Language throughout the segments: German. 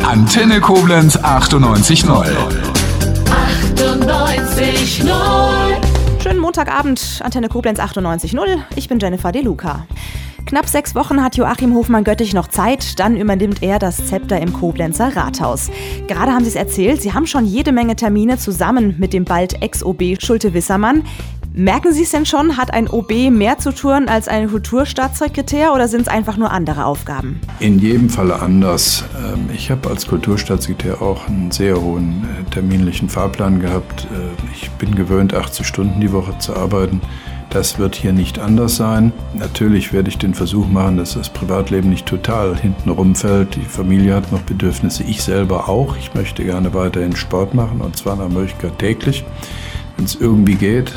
Antenne Koblenz 98.0. 98.0. Schönen Montagabend, Antenne Koblenz 98.0. Ich bin Jennifer De Luca. Knapp 6 Wochen hat Joachim Hofmann-Göttich noch Zeit, dann übernimmt er das Zepter im Koblenzer Rathaus. Gerade haben Sie es erzählt, Sie haben schon jede Menge Termine zusammen mit dem bald Ex-OB Schulte-Wissermann. Merken Sie es denn schon, hat ein OB mehr zu tun als ein Kulturstaatssekretär oder sind es einfach nur andere Aufgaben? In jedem Falle anders. Ich habe als Kulturstaatssekretär auch einen sehr hohen terminlichen Fahrplan gehabt. Ich bin gewöhnt, 80 Stunden die Woche zu arbeiten. Das wird hier nicht anders sein. Natürlich werde ich den Versuch machen, dass das Privatleben nicht total hinten rumfällt. Die Familie hat noch Bedürfnisse, ich selber auch. Ich möchte gerne weiterhin Sport machen und zwar nach Möglichkeit täglich, wenn es irgendwie geht.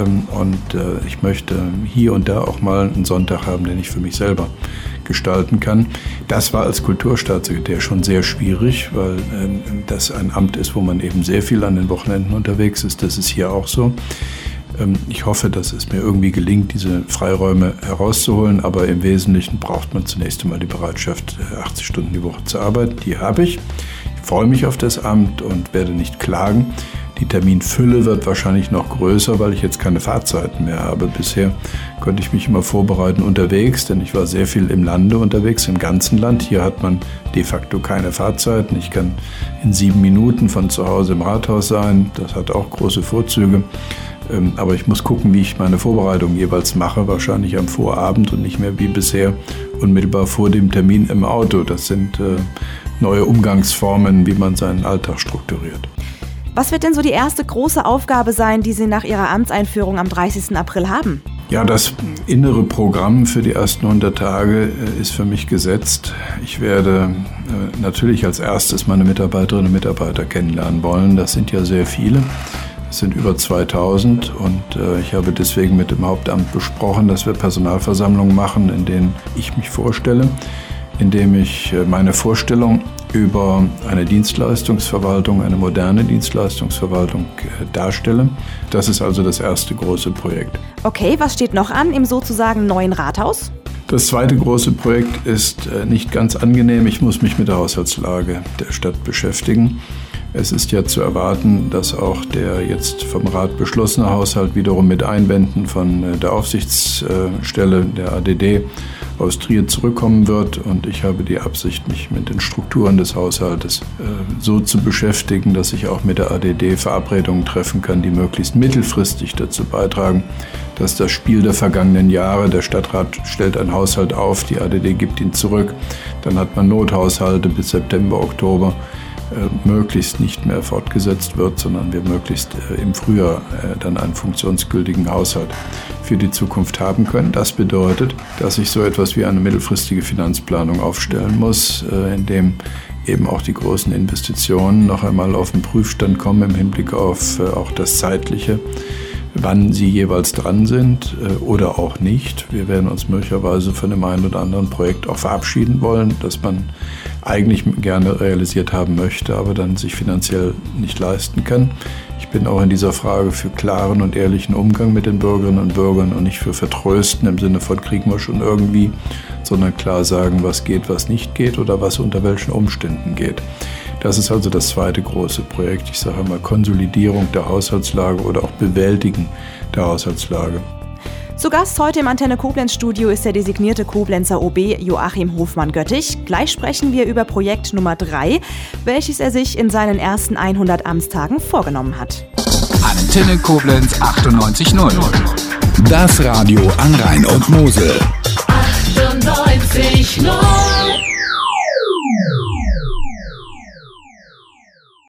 Ich möchte hier und da auch mal einen Sonntag haben, den ich für mich selber gestalten kann. Das war als Kulturstaatssekretär schon sehr schwierig, weil das ein Amt ist, wo man eben sehr viel an den Wochenenden unterwegs ist. Das ist hier auch so. Ich hoffe, dass es mir irgendwie gelingt, diese Freiräume herauszuholen, aber im Wesentlichen braucht man zunächst einmal die Bereitschaft, 80 Stunden die Woche zu arbeiten. Die habe ich. Ich freue mich auf das Amt und werde nicht klagen. Die Terminfülle wird wahrscheinlich noch größer, weil ich jetzt keine Fahrzeiten mehr habe. Bisher konnte ich mich immer vorbereiten unterwegs, denn ich war sehr viel im Lande unterwegs, im ganzen Land. Hier hat man de facto keine Fahrzeiten. Ich kann in 7 Minuten von zu Hause im Rathaus sein. Das hat auch große Vorzüge. Aber ich muss gucken, wie ich meine Vorbereitung jeweils mache, wahrscheinlich am Vorabend und nicht mehr wie bisher unmittelbar vor dem Termin im Auto. Das sind neue Umgangsformen, wie man seinen Alltag strukturiert. Was wird denn so die erste große Aufgabe sein, die Sie nach Ihrer Amtseinführung am 30. April haben? Ja, das innere Programm für die ersten 100 Tage ist für mich gesetzt. Ich werde natürlich als erstes meine Mitarbeiterinnen und Mitarbeiter kennenlernen wollen. Das sind ja sehr viele. Es sind über 2000 und ich habe deswegen mit dem Hauptamt besprochen, dass wir Personalversammlungen machen, in denen ich mich vorstelle, indem ich meine Vorstellung über eine Dienstleistungsverwaltung, eine moderne Dienstleistungsverwaltung darstelle. Das ist also das erste große Projekt. Okay, was steht noch an im sozusagen neuen Rathaus? Das zweite große Projekt ist nicht ganz angenehm. Ich muss mich mit der Haushaltslage der Stadt beschäftigen. Es ist ja zu erwarten, dass auch der jetzt vom Rat beschlossene Haushalt wiederum mit Einwänden von der Aufsichtsstelle der ADD aus Trier zurückkommen wird. Und ich habe die Absicht, mich mit den Strukturen des Haushaltes so zu beschäftigen, dass ich auch mit der ADD Verabredungen treffen kann, die möglichst mittelfristig dazu beitragen, dass das Spiel der vergangenen Jahre, der Stadtrat stellt einen Haushalt auf, die ADD gibt ihn zurück, dann hat man Nothaushalte bis September, Oktober, möglichst nicht mehr fortgesetzt wird, sondern wir möglichst im Frühjahr dann einen funktionsgültigen Haushalt für die Zukunft haben können. Das bedeutet, dass ich so etwas wie eine mittelfristige Finanzplanung aufstellen muss, in dem eben auch die großen Investitionen noch einmal auf den Prüfstand kommen im Hinblick auf auch das Zeitliche, wann sie jeweils dran sind oder auch nicht. Wir werden uns möglicherweise von dem einen oder anderen Projekt auch verabschieden wollen, das man eigentlich gerne realisiert haben möchte, aber dann sich finanziell nicht leisten kann. Ich bin auch in dieser Frage für klaren und ehrlichen Umgang mit den Bürgerinnen und Bürgern und nicht für Vertrösten im Sinne von kriegen wir schon irgendwie, sondern klar sagen, was geht, was nicht geht oder was unter welchen Umständen geht. Das ist also das zweite große Projekt. Ich sage mal Konsolidierung der Haushaltslage oder auch Bewältigen der Haushaltslage. Zu Gast heute im Antenne Koblenz Studio ist der designierte Koblenzer OB Joachim Hofmann-Göttich. Gleich sprechen wir über Projekt Nummer 3, welches er sich in seinen ersten 100 Amtstagen vorgenommen hat. Antenne Koblenz 98.0. Das Radio an Rhein und Mosel. 98.0.